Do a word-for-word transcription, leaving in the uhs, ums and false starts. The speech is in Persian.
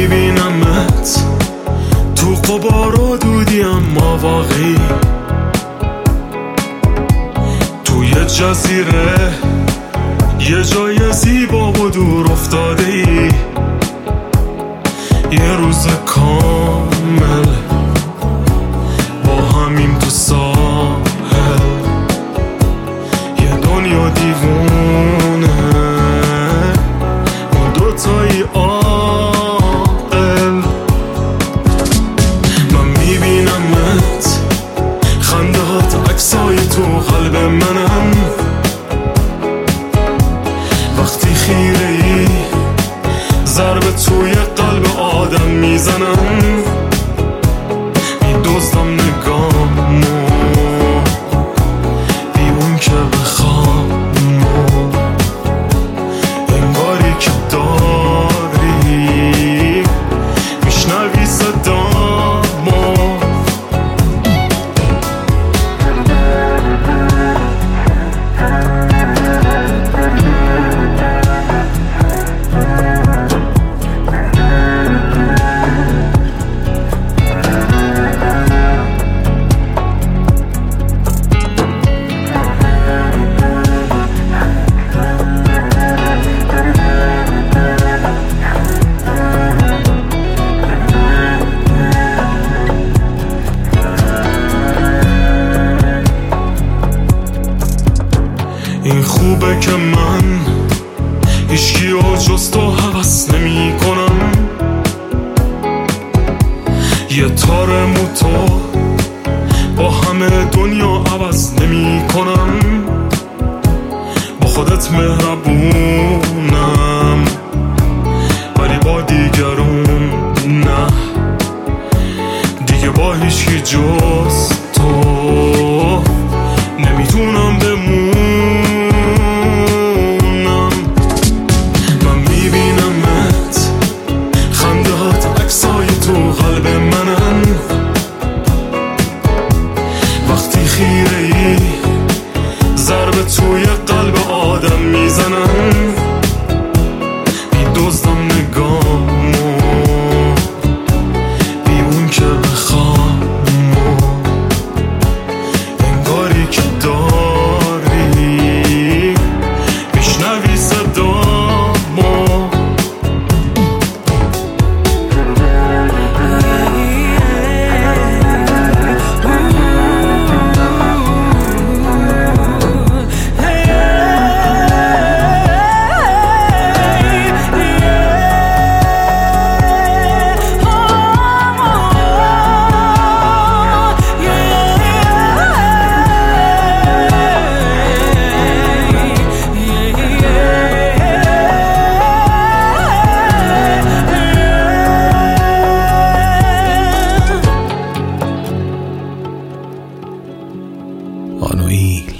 میبینمت تو غبار و دودی اما واقعی، توی جزیره یه جای زیبا و دور افتاده ای. یه روز کامل با همیم تو ساحل، یه دنیا دیوونه اون دوتایی عاقل. من میبینمت خنده هات عکسای تو قلب منم، وقتی خیره ای ضربه توی قلب آدم میزنم، میدزدم نگامو بی اون که بخوام، انگاری که داری میشنوی صدامو. این خوبه که من هیچکی و جز تو هوس نمی کنم، یه تار موتو با همه دنیا عوض نمی کنم. با خودت مهربونم ولی با دیگرون نه، دیگه با هیچکی جز تو نمیتونم بمونم. قلب منن وقتی خیره ای ضربه توی قلب آدم میزنن، میدزدم نگامو بی اون که بخوام، انگاری که داری میشنوی صدامو. آنوئیل